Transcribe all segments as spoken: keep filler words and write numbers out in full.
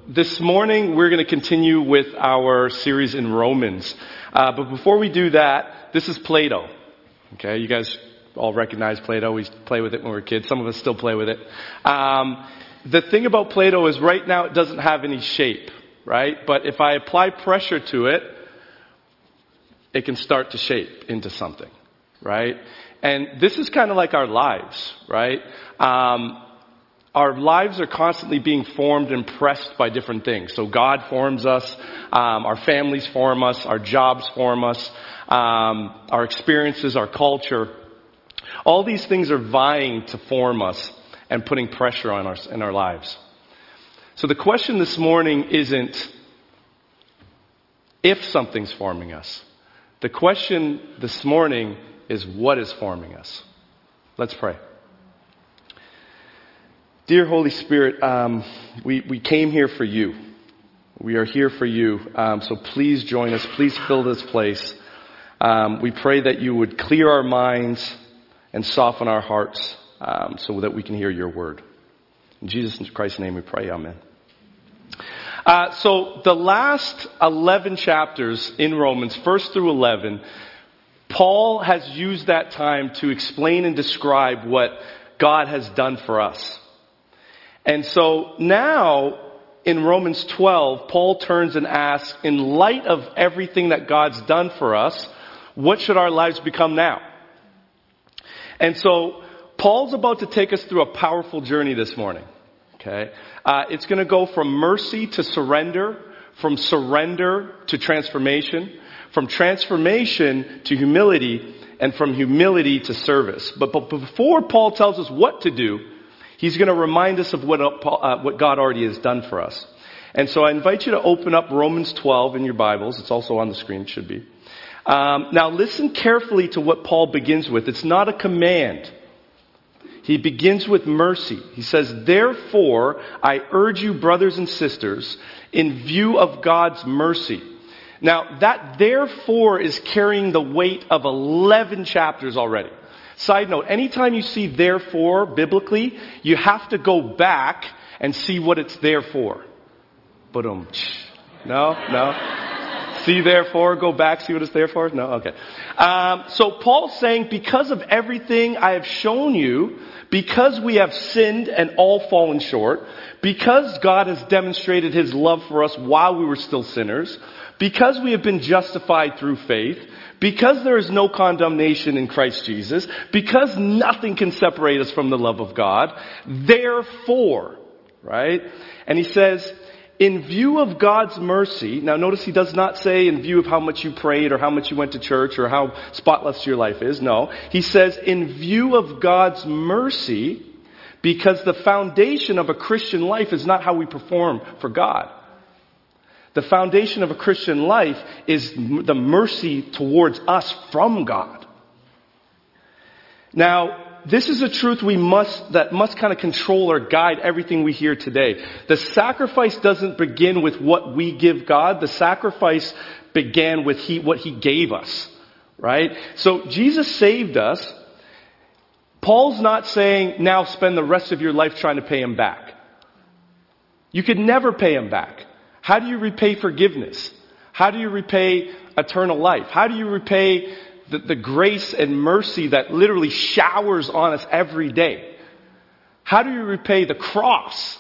this morning we're going to continue with our series in Romans. Uh, but before we do that, this is Play-Doh. Okay, you guys all recognize Play-Doh. We play with it when we were kids. Some of us still play with it. Um, the thing about Play-Doh is right now it doesn't have any shape, right? But if I apply pressure to it, it can start to shape into something, right? And this is kind of like our lives, right? Um, Our lives are constantly being formed and pressed by different things. So God forms us, um, our families form us, our jobs form us, um, our experiences, our culture. All these things are vying to form us and putting pressure on us in our lives. So the question this morning isn't if something's forming us. The question this morning is what is forming us. Let's pray. Dear Holy Spirit, um, we, we came here for you. We are here for you. Um, so please join us. Please fill this place. Um, we pray that you would clear our minds and soften our hearts um, so that we can hear your word. In Jesus Christ's name we pray. Amen. Uh, so the last eleven chapters in Romans, first through eleven, Paul has used that time to explain and describe what God has done for us. And so now, in Romans twelve, Paul turns and asks, in light of everything that God's done for us, what should our lives become now? And so, Paul's about to take us through a powerful journey this morning. Okay? Uh, it's going to go from mercy to surrender, from surrender to transformation, from transformation to humility, and from humility to service. But, but before Paul tells us what to do, he's going to remind us of what, uh, what God already has done for us. And so I invite you to open up Romans twelve in your Bibles. It's also on the screen, it should be. Um, now listen carefully to what Paul begins with. It's not a command. He begins with mercy. He says, therefore, I urge you, brothers and sisters, in view of God's mercy. Now that therefore is carrying the weight of eleven chapters already. Side note, anytime you see therefore biblically, you have to go back and see what it's there for. Ba-dum. No? No? See therefore, go back, see what it's there for? No? Okay. Um, so Paul's saying, because of everything I have shown you, because we have sinned and all fallen short, because God has demonstrated his love for us while we were still sinners, because we have been justified through faith, because there is no condemnation in Christ Jesus, because nothing can separate us from the love of God, therefore, right? And he says, in view of God's mercy, now notice he does not say in view of how much you prayed or how much you went to church or how spotless your life is. No, he says in view of God's mercy, because the foundation of a Christian life is not how we perform for God. The foundation of a Christian life is the mercy towards us from God. Now, this is a truth we must, that must kind of control or guide everything we hear today. The sacrifice doesn't begin with what we give God. The sacrifice began with he, what he gave us, right? So Jesus saved us. Paul's not saying now spend the rest of your life trying to pay him back. You could never pay him back. How do you repay forgiveness? How do you repay eternal life? How do you repay the, the grace and mercy that literally showers on us every day? How do you repay the cross?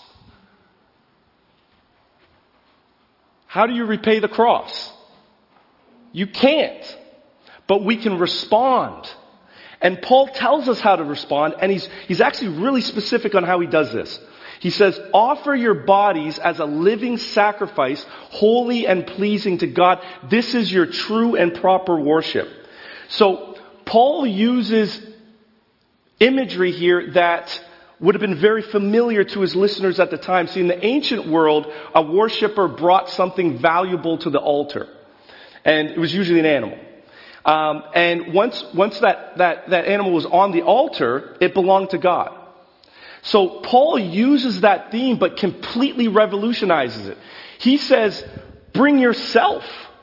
How do you repay the cross? You can't. But we can respond. And Paul tells us how to respond, and he's, he's actually really specific on how he does this. He says, offer your bodies as a living sacrifice, holy and pleasing to God. This is your true and proper worship. So Paul uses imagery here that would have been very familiar to his listeners at the time. See, in the ancient world, a worshiper brought something valuable to the altar. And it was usually an animal. Um, and once once that, that, that animal was on the altar, it belonged to God. So Paul uses that theme but completely revolutionizes it. He says, bring yourself.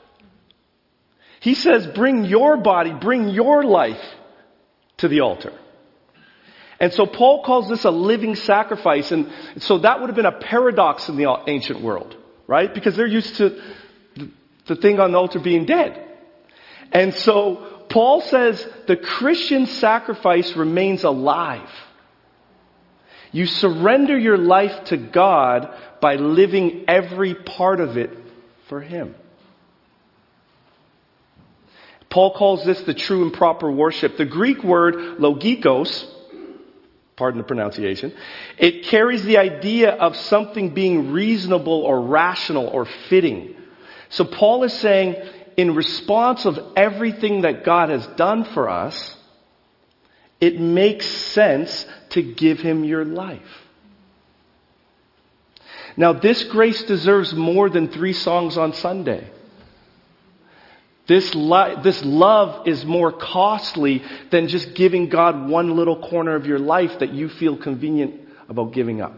He says, bring your body, bring your life to the altar. And so Paul calls this a living sacrifice. And so that would have been a paradox in the ancient world, right? Because they're used to the thing on the altar being dead. And so Paul says the Christian sacrifice remains alive. You surrender your life to God by living every part of it for Him. Paul calls this the true and proper worship. The Greek word logikos, pardon the pronunciation, it carries the idea of something being reasonable or rational or fitting. So Paul is saying, in response of everything that God has done for us, it makes sense to give Him your life. Now, this grace deserves more than three songs on Sunday. This, li- this love is more costly than just giving God one little corner of your life that you feel convenient about giving up.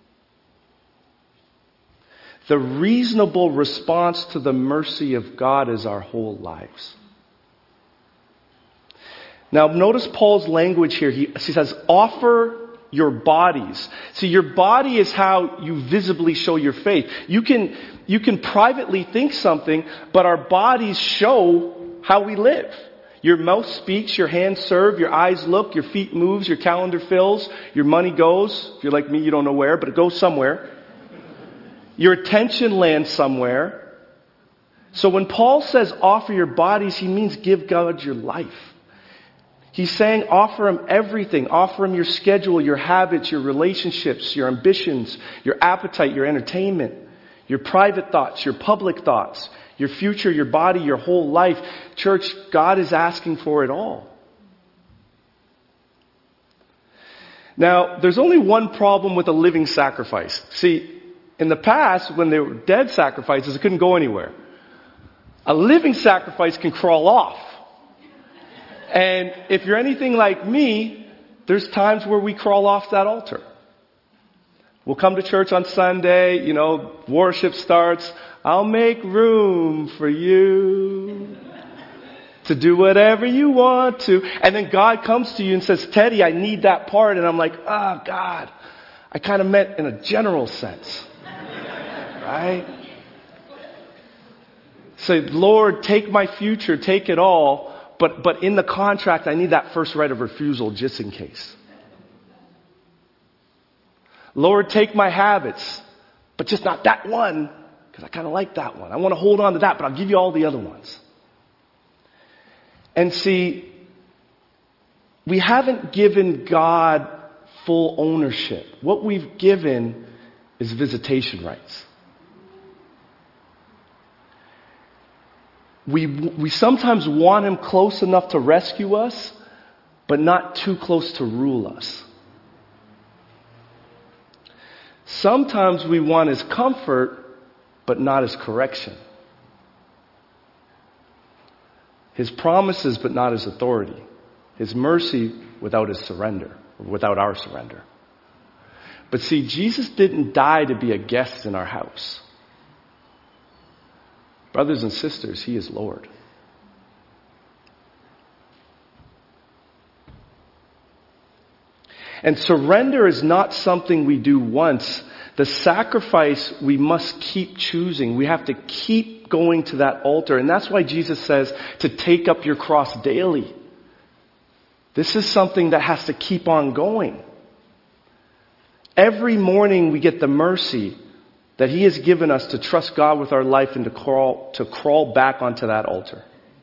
The reasonable response to the mercy of God is our whole lives. Now, notice Paul's language here. He, he says, offer your bodies. See, your body is how you visibly show your faith. You can, you can privately think something, but our bodies show how we live. Your mouth speaks, your hands serve, your eyes look, your feet moves, your calendar fills, your money goes. If you're like me, you don't know where, but it goes somewhere. Your attention lands somewhere. So when Paul says offer your bodies, he means give God your life. He's saying offer Him everything. Offer Him your schedule, your habits, your relationships, your ambitions, your appetite, your entertainment, your private thoughts, your public thoughts, your future, your body, your whole life. Church, God is asking for it all. Now, there's only one problem with a living sacrifice. See, in the past, when they were dead sacrifices, it couldn't go anywhere. A living sacrifice can crawl off. And if you're anything like me, there's times where we crawl off that altar. We'll come to church on Sunday, you know, worship starts. I'll make room for you to do whatever you want to. And then God comes to you and says, Teddy, I need that part. And I'm like, oh, God, I kind of meant in a general sense. Right? Say, Lord, take my future, take it all. But but in the contract, I need that first right of refusal just in case. Lord, take my habits, but just not that one, because I kind of like that one. I want to hold on to that, but I'll give you all the other ones. And see, we haven't given God full ownership. What we've given is visitation rights. We we sometimes want Him close enough to rescue us, but not too close to rule us. Sometimes we want His comfort, but not His correction. His promises, but not His authority. His mercy without His surrender, or without our surrender. But see, Jesus didn't die to be a guest in our house. Brothers and sisters, He is Lord. And surrender is not something we do once. The sacrifice we must keep choosing. We have to keep going to that altar. And that's why Jesus says to take up your cross daily. This is something that has to keep on going. Every morning we get the mercy that He has given us to trust God with our life and to crawl, to crawl back onto that altar.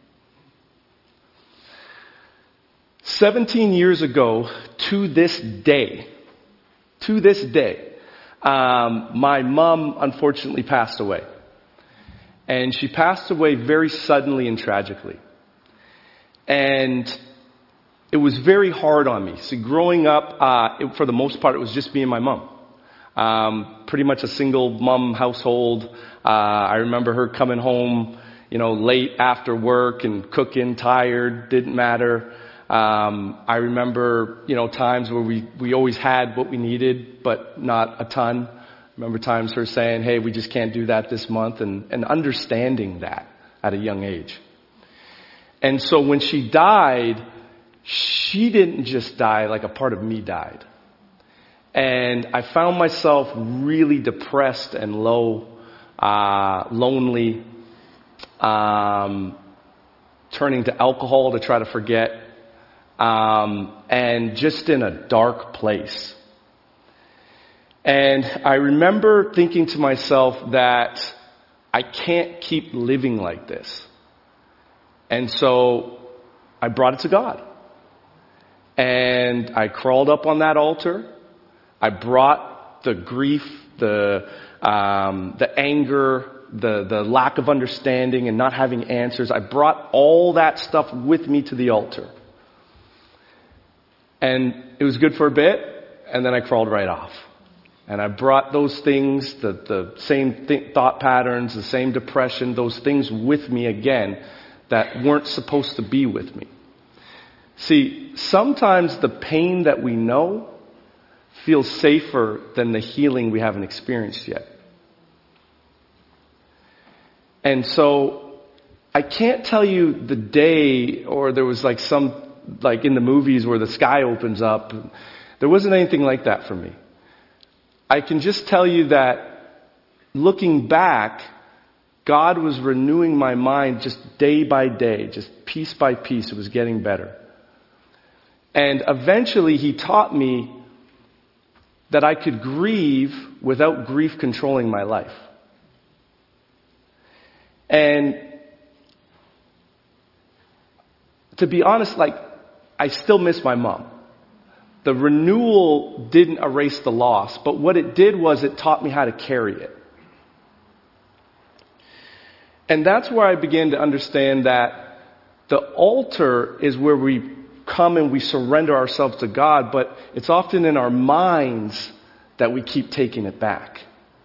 Seventeen years ago, to this day, to this day, um, my mom unfortunately passed away. And she passed away very suddenly and tragically. And it was very hard on me. See, growing up, uh, it, for the most part, it was just me and my mom. Um, pretty much a single mom household. Uh, I remember her coming home, you know, late after work and cooking, tired, didn't matter. Um, I remember, you know, times where we, we always had what we needed, but not a ton. I remember times her saying, hey, we just can't do that this month, and, and understanding that at a young age. And so when she died, she didn't just die, like a part of me died. And I found myself really depressed and low, uh, lonely, um, turning to alcohol to try to forget, um, and just in a dark place. And I remember thinking to myself that I can't keep living like this. And so I brought it to God. And I crawled up on that altar. I brought the grief, the um, the anger, the, the lack of understanding and not having answers. I brought all that stuff with me to the altar. And it was good for a bit, and then I crawled right off. And I brought those things, the, the same th- thought patterns, the same depression, those things with me again that weren't supposed to be with me. See, sometimes the pain that we know feels safer than the healing we haven't experienced yet. And so I can't tell you the day, or there was like some, like in the movies where the sky opens up. There wasn't anything like that for me. I can just tell you that looking back, God was renewing my mind just day by day, just piece by piece. It was getting better. And eventually He taught me that I could grieve without grief controlling my life. And to be honest, like, I still miss my mom. The renewal didn't erase the loss, but what it did was it taught me how to carry it. And that's where I began to understand that the altar is where we come and we surrender ourselves to God, but it's often in our minds that we keep taking it back.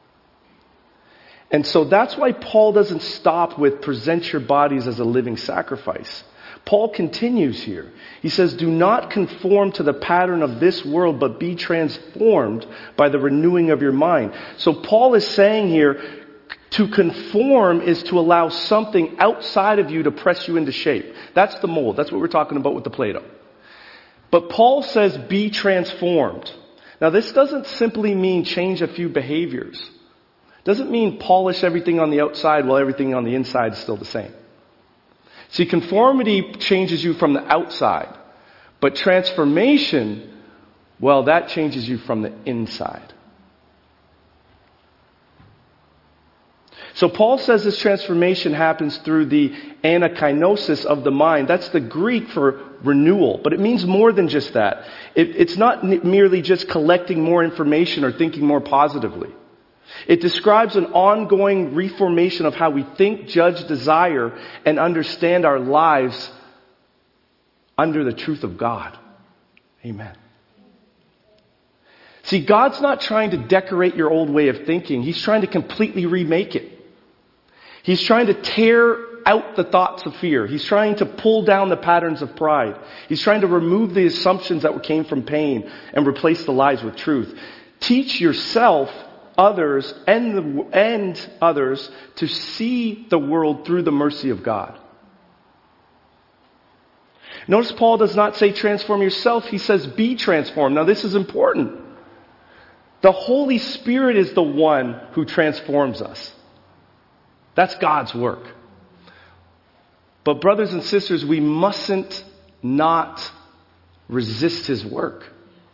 And so that's why Paul doesn't stop with present your bodies as a living sacrifice. Paul continues here. He says, do not conform to the pattern of this world, but be transformed by the renewing of your mind. So Paul is saying here, to conform is to allow something outside of you to press you into shape. That's the mold. That's what we're talking about with the Play-Doh. But Paul says, be transformed. Now this doesn't simply mean change a few behaviors. It doesn't mean polish everything on the outside while everything on the inside is still the same. See, conformity changes you from the outside, but transformation, well, that changes you from the inside. So Paul says this transformation happens through the anakinosis of the mind. That's the Greek for renewal, but it means more than just that. It, it's not merely just collecting more information or thinking more positively. It describes an ongoing reformation of how we think, judge, desire, and understand our lives under the truth of God. Amen. See, God's not trying to decorate your old way of thinking. He's trying to completely remake it. He's trying to tear out the thoughts of fear. He's trying to pull down the patterns of pride. He's trying to remove the assumptions that came from pain and replace the lies with truth. Teach yourself, others, and, the, and others to see the world through the mercy of God. Notice Paul does not say transform yourself. He says be transformed. Now this is important. The Holy Spirit is the one who transforms us. That's God's work. But brothers and sisters, we mustn't not resist His work.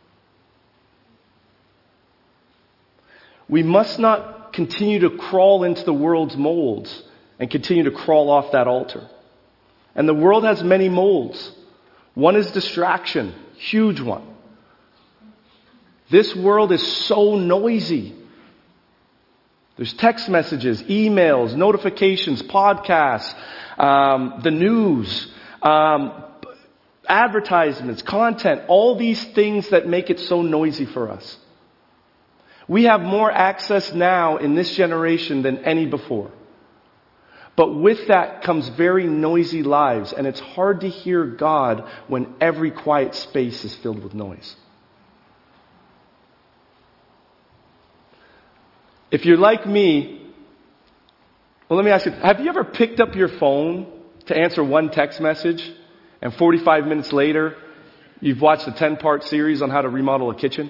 We must not continue to crawl into the world's molds and continue to crawl off that altar. And the world has many molds. One is distraction, huge one. This world is so noisy. There's text messages, emails, notifications, podcasts, um, the news, um, advertisements, content, all these things that make it so noisy for us. We have more access now in this generation than any before. But with that comes very noisy lives, and it's hard to hear God when every quiet space is filled with noise. If you're like me, well, let me ask you, have you ever picked up your phone to answer one text message, and forty-five minutes later, You've watched a ten-part series on how to remodel a kitchen?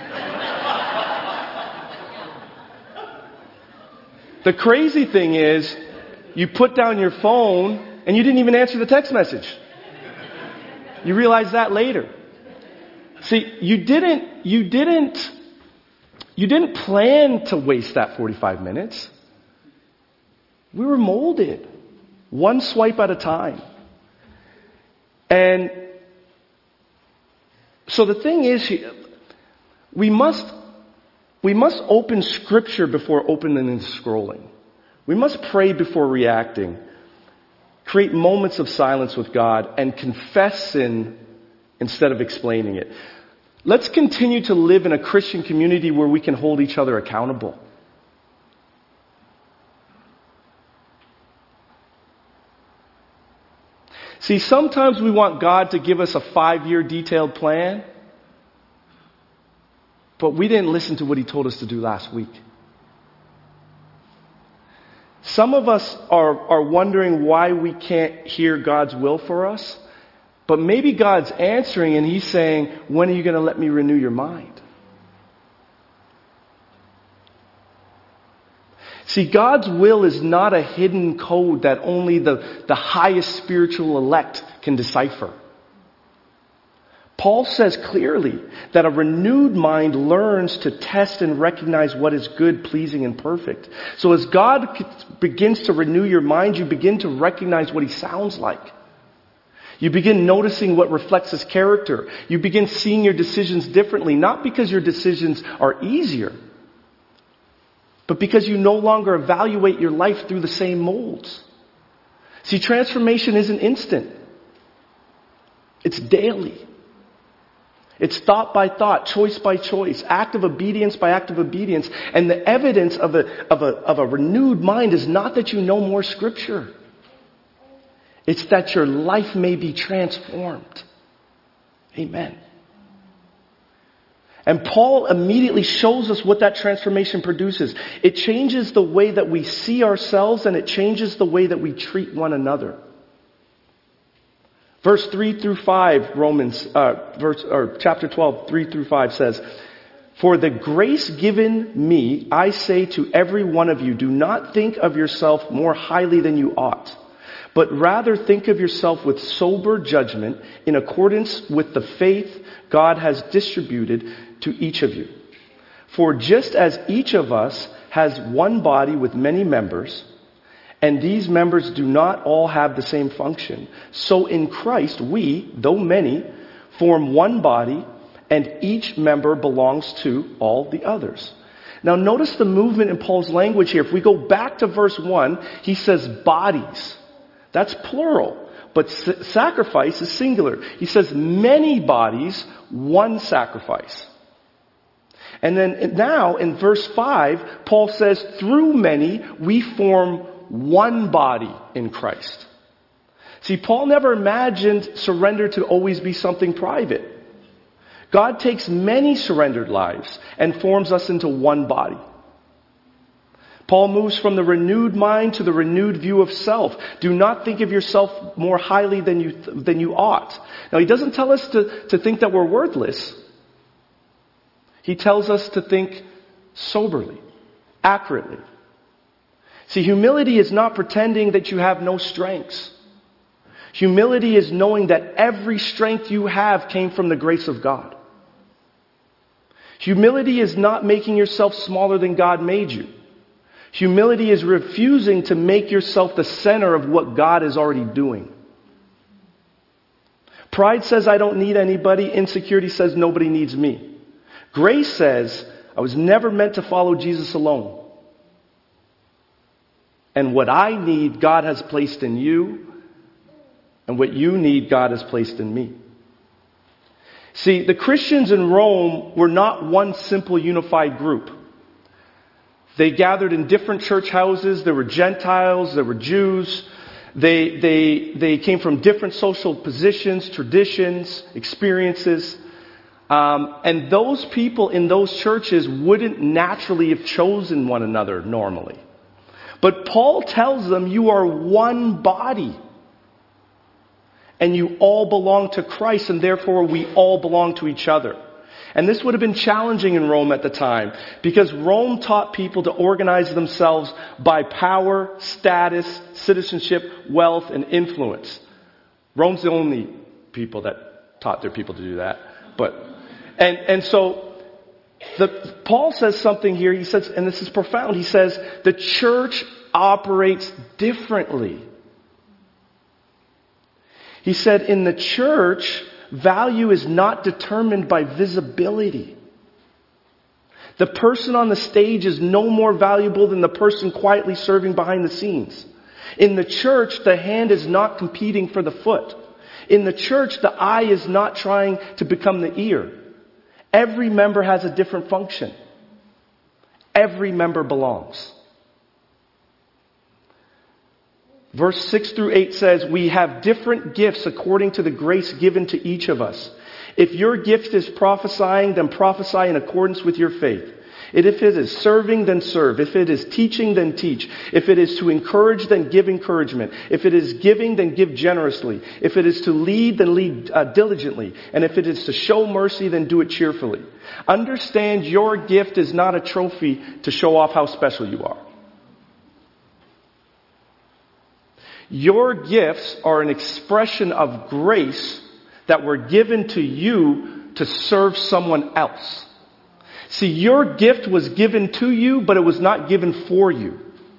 The crazy thing is, you put down your phone and you didn't even answer the text message. You realize that later. See, you didn't, you didn't, you didn't plan to waste that forty-five minutes. We were molded, one swipe at a time. And so the thing is, we must, we must open Scripture before opening and scrolling. We must pray before reacting. Create moments of silence with God and confess sin instead of explaining it. Let's continue to live in a Christian community where we can hold each other accountable. See, sometimes we want God to give us a five-year detailed plan, but we didn't listen to what He told us to do last week. Some of us are, are wondering why we can't hear God's will for us, but maybe God's answering and He's saying, when are you going to let me renew your mind? See, God's will is not a hidden code that only the, the highest spiritual elect can decipher. Paul says clearly that a renewed mind learns to test and recognize what is good, pleasing, and perfect. So as God begins to renew your mind, you begin to recognize what He sounds like. You begin noticing what reflects His character. You begin seeing your decisions differently, not because your decisions are easier, but because you no longer evaluate your life through the same molds. See, transformation isn't instant. It's daily. It's thought by thought, choice by choice, act of obedience by act of obedience. And the evidence of a, of a, of a renewed mind is not that you know more Scripture. It's that your life may be transformed. Amen. And Paul immediately shows us what that transformation produces. It changes the way that we see ourselves, and it changes the way that we treat one another. Verse three through five, Romans, uh, verse, or chapter twelve, three through five says, "For the grace given me, I say to every one of you, do not think of yourself more highly than you ought, but rather think of yourself with sober judgment in accordance with the faith God has distributed to each of you. For just as each of us has one body with many members, and these members do not all have the same function, so in Christ we, though many, form one body, and each member belongs to all the others." Now notice the movement in Paul's language here. If we go back to verse one, he says bodies. That's plural. But sacrifice is singular. He says many bodies, one sacrifice. And then now in verse five, Paul says through many we form one body in Christ. See, Paul never imagined surrender to always be something private. God takes many surrendered lives and forms us into one body. Paul moves from the renewed mind to the renewed view of self. Do not think of yourself more highly than you, than you ought. Now, he doesn't tell us to, to think that we're worthless. He tells us to think soberly, accurately. See, humility is not pretending that you have no strengths. Humility is knowing that every strength you have came from the grace of God. Humility is not making yourself smaller than God made you. Humility is refusing to make yourself the center of what God is already doing. Pride says, I don't need anybody. Insecurity says, nobody needs me. Grace says, I was never meant to follow Jesus alone. And what I need, God has placed in you. And what you need, God has placed in me. See, the Christians in Rome were not one simple unified group. They gathered in different church houses. There were Gentiles. There were Jews. They, they, they came from different social positions, traditions, experiences. Um, and those people in those churches wouldn't naturally have chosen one another normally. But Paul tells them you are one body. and you all belong to Christ, and therefore we all belong to each other. And this would have been challenging in Rome at the time, because Rome taught people to organize themselves by power, status, citizenship, wealth, and influence. Rome's the only people that taught their people to do that. But, and, and so, the, Paul says something here, he says, and this is profound, he says, the church operates differently. He said, in the church, value is not determined by visibility. The person on the stage is no more valuable than the person quietly serving behind the scenes. In the church, the hand is not competing for the foot. In the church, the eye is not trying to become the ear. Every member has a different function. Every member belongs. Verse six through eight says, we have different gifts according to the grace given to each of us. If your gift is prophesying, then prophesy in accordance with your faith. And if it is serving, then serve. If it is teaching, then teach. If it is to encourage, then give encouragement. If it is giving, then give generously. If it is to lead, then lead uh, diligently. And if it is to show mercy, then do it cheerfully. Understand your gift is not a trophy to show off how special you are. Your gifts are an expression of grace that were given to you to serve someone else. See, your gift was given to you, but it was not given for you.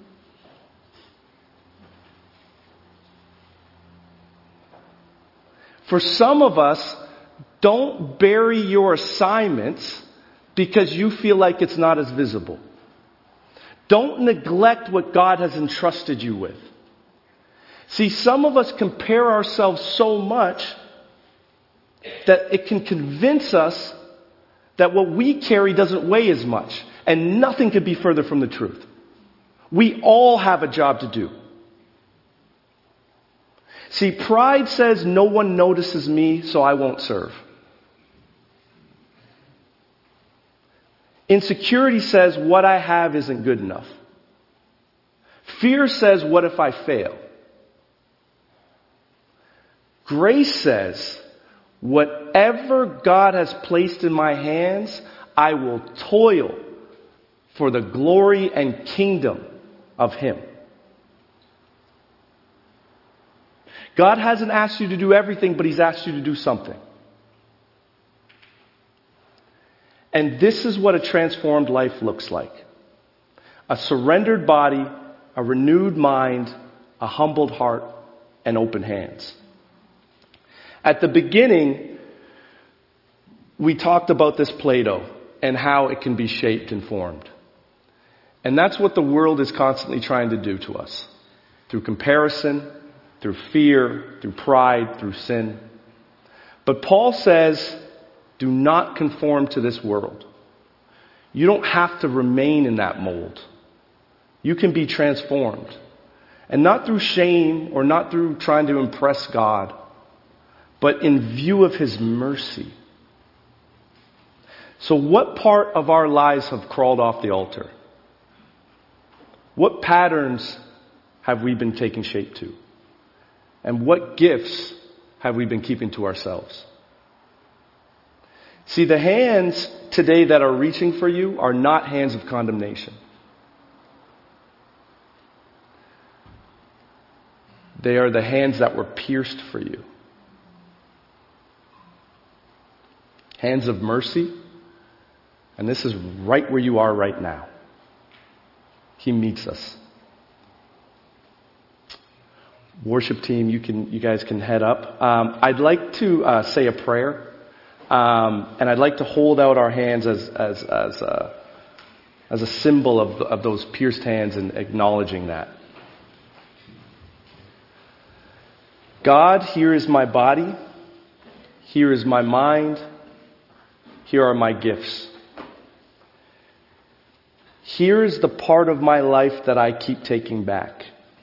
For some of us, don't bury your assignments because you feel like it's not as visible. Don't neglect what God has entrusted you with. See, some of us compare ourselves so much that it can convince us that what we carry doesn't weigh as much, and nothing could be further from the truth. We all have a job to do. See, pride says no one notices me, so I won't serve. Insecurity says what I have isn't good enough. Fear says, what if I fail? Grace says, whatever God has placed in my hands, I will toil for the glory and kingdom of Him. God hasn't asked you to do everything, but He's asked you to do something. And this is what a transformed life looks like. A surrendered body, a renewed mind, a humbled heart, and open hands. At the beginning, we talked about this Play-Doh and how it can be shaped and formed. And that's what the world is constantly trying to do to us. Through comparison, through fear, through pride, through sin. But Paul says, do not conform to this world. You don't have to remain in that mold. You can be transformed. And not through shame or not through trying to impress God, but in view of His mercy. So what part of our lives have crawled off the altar? What patterns have we been taking shape to? And what gifts have we been keeping to ourselves? See, the hands today that are reaching for you are not hands of condemnation. They are the hands that were pierced for you. Hands of mercy. And this is right where you are right now. He meets us. Worship team, you can, you guys can head up. Um, I'd like to uh, say a prayer, um, and I'd like to hold out our hands as as as a, as a symbol of of those pierced hands and acknowledging that. God, here is my body. Here is my mind. Here are my gifts. Here is the part of my life that I keep taking back.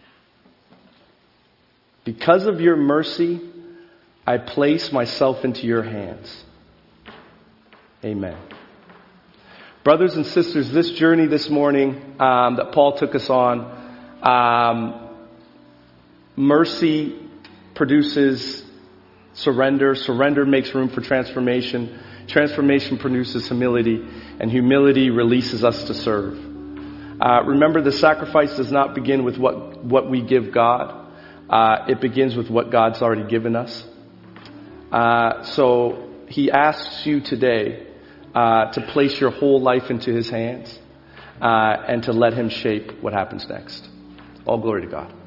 Because of your mercy, I place myself into your hands. Amen. Brothers and sisters, this journey this morning um, that Paul took us on, um, mercy produces Surrender. Surrender makes room for transformation. Transformation produces humility, and humility releases us to serve. Uh, remember, the sacrifice does not begin with what, what we give God. Uh, it begins with what God's already given us. Uh, so he asks you today uh, to place your whole life into his hands uh, and to let him shape what happens next. All glory to God.